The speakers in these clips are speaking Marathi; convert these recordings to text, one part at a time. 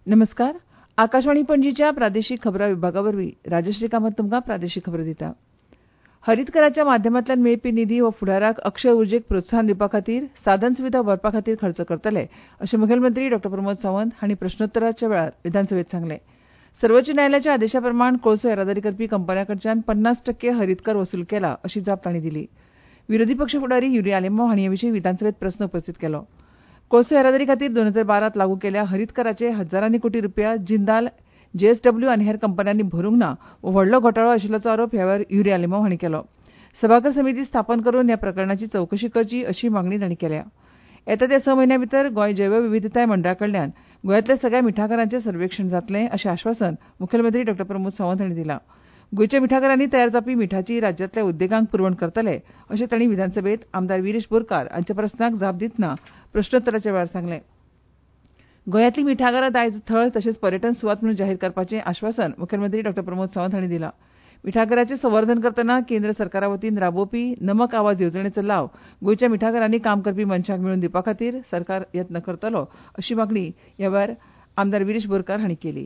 नमस्कार. आकाशवाणी पणजीच्या प्रादेशीक खबरां विभागावरवीं राजश्री कामत तुमकां प्रादेशीक खबरो दिता. हरीत कराच्या माध्यमांतल्यान मेळपी निधी हो फुडाराक अक्षय उर्जेक प्रोत्साहन दिवपा खातीर साधन सुविधा वाडोवपा खातीर खर्च करतले अशें मुखेलमंत्री डॉ. प्रमोद सावंत हांणी प्रस्नोत्तराच्या वेळार विधानसभेत सांगलें. सर्वोच्च न्यायालयाच्या आदेशा प्रमाण कोळसो येरादारी करपी कंपन्यां कडच्यान 50% हरीत कर वसूल केला अशी जाप तांणी दिली. विरोधी पक्ष फुडारी युरी आलेमांव हांणी हे विशीं विधानसभेत प्रस्न उपस्थित केलो. कोळसो येरादारी खातीर 2012 लागू केल्ल्या हरीत कराचे हजारांनी कोटी रुपया जिंदाल, जेएसडब्ल्यू आनी हेर कंपन्यांनी भरूंक ना वो व्हडलो घोटाळो आशिल्ल्याचो आरोप ह्या वेळार युरी आलेमांव हांणी केलो. सभाघर समिती स्थापन करून ह्या प्रकरणाची चवकशी करची अशी मागणी तांणी केल्या. येता त्या 6 म्हयन्यां भितर गोंय जैवविविधताय मंडळा कडल्यान गोंयांतल्या सगळ्या मिठागरांचें सर्वेक्षण जातलें अशें आश्वासन मुखेलमंत्री डॉ. प्रमोद सावंत हांणी दिलां. गोंयच्या मिठागरांनी तयार जावपी मिठाची राज्यांतल्या उद्देगांक पुरवण करतले अशें तांणी विधानसभेत आमदार विरेश बोरकार हांच्या प्रस्नाक जाप दितना प्रस्नोत्तराच्या वेळार सांगलें. गोंयांतली मिठागरां दायज थळ तशेंच पर्यटन सुवात म्हणून जाहीर करपाचें आश्वासन मुखेलमंत्री डॉ. प्रमोद सावंत हांणी दिलां. मिठागरांचें संवर्धन करतना केंद्र सरकारा वतीन राबोवपी नमक आवाज येवजणेचो लाव गोंयच्या मिठागरांनी काम करपी मनशांक मेळोवन दिवपा खातीर सरकार यत्न करतलो अशी मागणी ह्या वेळार आमदार विरेश बोरकार हांणी केली.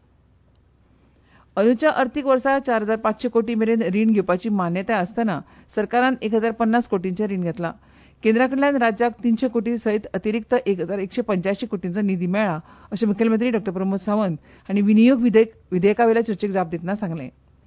अंदूच्या अर्थीक वर्सा 4,500 कोटी मेरेन रीण घेवपाची मान्यताय आसतना सरकारान 1,050 कोटींचें रीण घेतलां. केंद्रा कडल्यान राज्याक 300 कोटी सयत अतिरिक्त 1,185 कोटींचो निधी मेळ्ळा अशें मुखेलमंत्री डॉ. प्रमोद सावंत हांणी विनियोग विधेयकावेल्या चर्चेक जाप दितना सांगलें.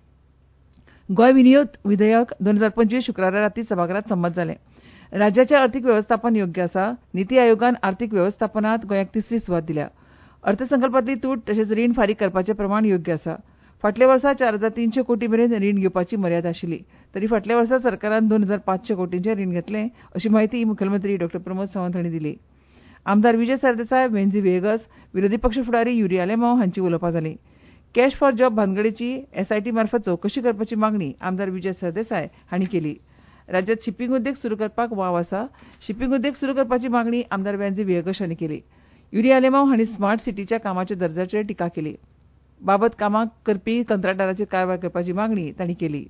गोंय विनियोग विधेयक 2025 शुक्रारा रातीं सभाघरांत संमत जालें. राज्याचें अर्थीक वेवस्थापन योग्य आसा. निती आयोगान अर्थीक वेवस्थापनांत गोंयाक तिसरी सुवात दिल्या. अर्थसंकल्पांतली तूट तशेंच रीण फारीक करपाचें प्रमाण योग्य आसा. फाटल्या वर्सा 4,300 कोटी मेरेन रीण घेवपाची मर्यादा आशिल्ली. तरी फाटल्या वर्सा सरकारान 2,500 कोटींचें रीण घेतलें अशी माहिती मुखेलमंत्री डॉ. प्रमोद सावंत हांणी दिली. आमदार विजय सरदेसाय, वेंझी व्हिएगस, विरोधी पक्ष फुडारी युरी आलेमांव हांची उलोवपां जालीं. कॅश फॉर जॉब भानगडीची एसआयटी मार्फत चवकशी करपाची मागणी आमदार विजय सरदेसाय हांणी केली. राज्यांत शिपींग उद्देग सुरू करपाक वाव आसा. शिपींग उद्देग सुरू करपाची मागणी आमदार वेंझी व्हिएगस हांणी केली. युरी आलेमांव हांणी स्मार्ट सिटीच्या कामाच्या दर्ज्याचेर टिका केली. बाबत कामां करपी कंत्राटदाराचेर कारवाय करपाची मागणी तांणी केली.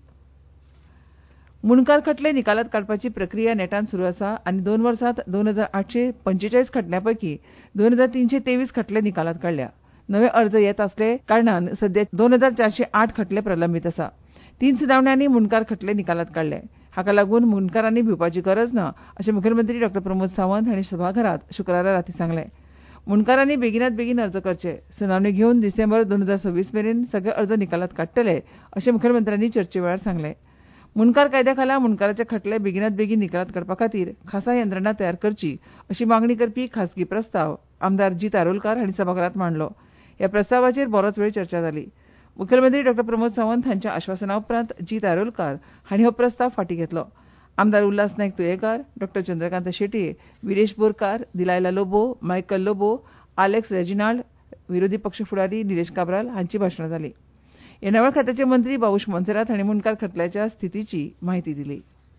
मुणकार खटले निकालांत काडपाची प्रक्रिया नेटान सुरू आसा आनी 2 वर्सांत 2,845 खटल्यां पैकी 2,323 खटले निकालांत काडल्या. नवे अर्ज येत आसले कारणान सध्या 2,408 खटले प्रलंबीत आसा. 3 सुनावण्यांनी मुणकार खटले निकालांत काडले. हाका लागून मुणकारांनी भिवपाची गरज ना अशें मुखेलमंत्री डॉ. प्रमोद सावंत हांणी सभाघरांत शुक्रारा रातीं सांगलें. मुणकारांनी बेगिनात बेगीन अर्ज करचे. सुनावणी घेवन डिसेंबर 2026 मेरेन सगळे अर्ज निकालांत काडटले अशें मुखेलमंत्र्यांनी चर्चे वेळार सांगलें. मुणकार कायद्या खाला मुणकाराचे खटले बेगिनात बेगीन निकालांत काडपा खातीर खासा यंत्रणा तयार करची अशी मागणी करपी खासगी प्रस्ताव आमदार जी तारोलकार हांणी सभाघरांत मांडलो. ह्या प्रस्तावाचेर बरोच वेळ चर्चा जाली. मुखेलमंत्री डॉ. प्रमोद सावंत हांच्या आश्वासना उपरांत जी तारोलकार हांणी हो प्रस्ताव फाटीं घेतलो. आमदार उल्हास नायक तुयेकार, डॉ. Chandrakant Shetye, Viresh Borkar, Delilah Lobo, Michael Lobo, Alex Reginald, विरोधी पक्ष फुडारी निलेश काब्राल हांची भाशणां जालीं. येणावळ खात्याचे मंत्री बाबूश मोन्सेरात हांणी मुणकार खटल्याच्या स्थितीची म्हायती दिली.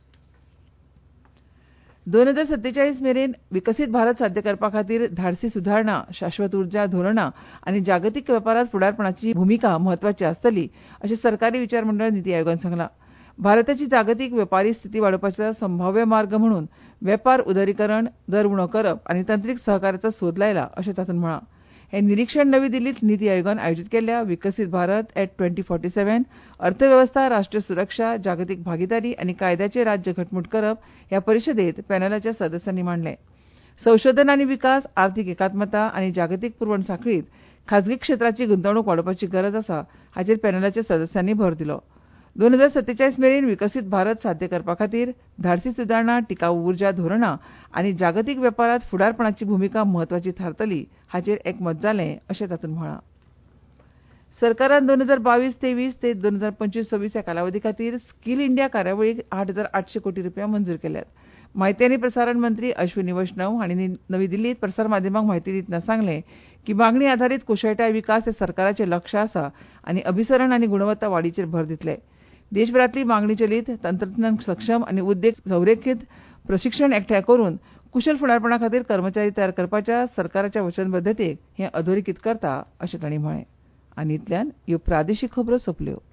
2047 मेरेन विकसीत भारत साध्य करपा खातीर धाडसी सुदारणा, शाश्वत उर्जा धोरणां आनी जागतीक वेपारांत फुडारपणाची भुमिका म्हत्वाची आसतली अशें सरकारी विचार मंडळ निती आयोगान सांगलां. भारताची जागतीक वेपारी स्थिती वाडोवपाचो संभाव्य मार्ग म्हणून वेपार उदारीकरण, दर उणो करप आनी तांत्रीक सहकार्याचो सोद लायला अशें तातूंत म्हळां. हें निरीक्षण नवी दिल्लींत निती आयोगान आयोजीत केल्ल्या विकसीत भारत ऍट 2047 अर्थवेवस्था, राष्ट्रीय सुरक्षा, जागतीक भागीदारी आनी कायद्याचें राज्य घटमूट करप ह्या परिशदेंत पॅनलाच्या सदस्यांनी मांडलें. संशोधन आनी विकास, आर्थीक एकात्मता आनी जागतीक पुरवण सांखळीत खाजगी क्षेत्राची गुंतवणूक वाडोवपाची गरज आसा हाचेर पॅनलाच्या सदस्यांनी भर दिलो. 2047 मेरेन विकसीत भारत साध्य करपा खातीर धाडसी सुदारणा, टिकाऊ उर्जा धोरणां आनी जागतीक वेपारांत फुडारपणाची भुमिका म्हत्वाची थारतली हाचेर एकमत जालें अशें तातूंत म्हळां. सरकारान 2022-23 ते 2025-26 ह्या कालावधी खातीर स्कील इंडिया कार्यावळीक 8,800 कोटी रुपया मंजूर केल्यात. माहिती आनी प्रसारण मंत्री अश्विनी वैष्णव हांणी नवी दिल्लींत प्रसार माध्यमांक म्हायती दितना सांगलें की मागणी आधारीत कुशळटाय विकास हें सरकाराचें लक्ष्य आसा आनी अभिसरण आनी गुणवत्ता वाडीचेर भर दितले. देशभरांतली मागणी चलीत, तंत्रज्ञान सक्षम आनी उद्देग संरेखीत प्रशिक्षण एकठांय करून कुशल फुडारपणा खातीर कर्मचारी तयार करपाच्या सरकाराच्या वचनबद्धतेक हें अधोरेखीत करता अशें तांणी म्हळें. आनी इतल्यान ह्यो प्रादेशीक खबरो सोंपल्यो.